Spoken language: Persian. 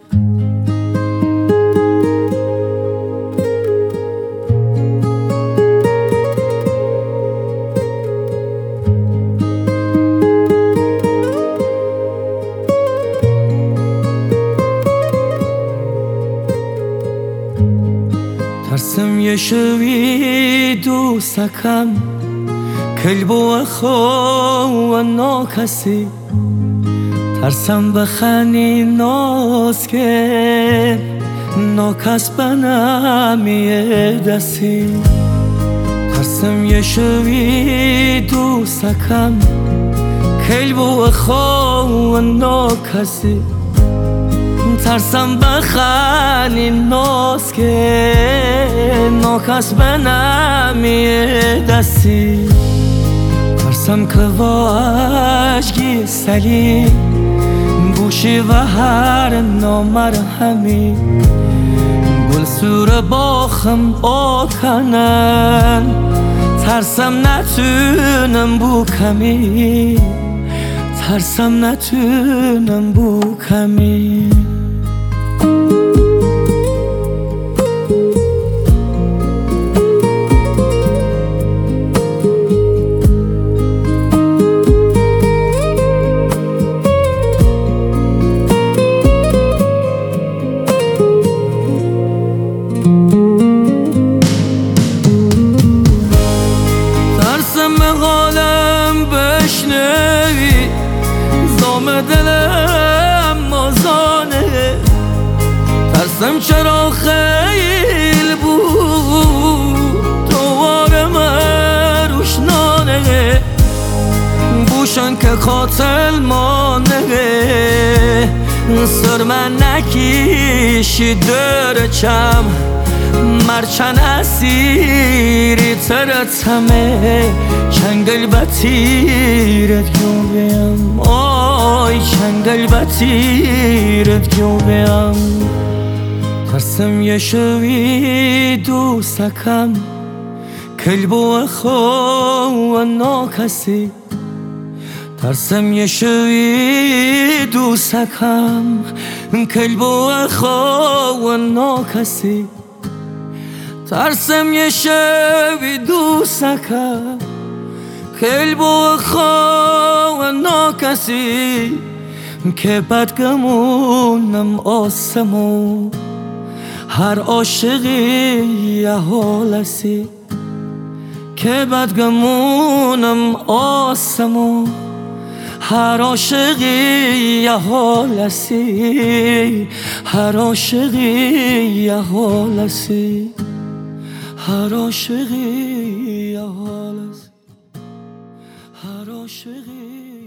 ترسم یه شوی دوستکم کل بو خو ناکسی ترسم بخنی ناز که ناکس بنمی دستی ترسم یه شوی دوستکم کل بو خو ناکسی ترسم بخنی ناز که ناکس بنمی دستی ترسم که واشگی سلی بوشی و هر نامرهمی گل سور باخم آکنن ترسم نتونم بو کمی ترسم نتونم بو کمی بشنوی زام دلم مازانه ترسم چرا خیل بود دوار من روشنانه بوشن که قاتل مانه سر من نکیشی درچم مرچن اسیری ترتمه چنگل بطیرت گوبیم آی چنگل بطیرت گوبیم ترسم یه شوی دوستکم کل بو خو ناکسی ترسم یه شوی دوستکم کل بو خو ناکسی ترسم یه شوی دوستکم کل بو خو ناکسی که بدگمونم آسمو هر عاشقی یه حالسی که بدگمونم آسمو هر عاشقی یه حالسی هر عاشقی یه حالسی هر عاشقی یه حالسی هر عاشقی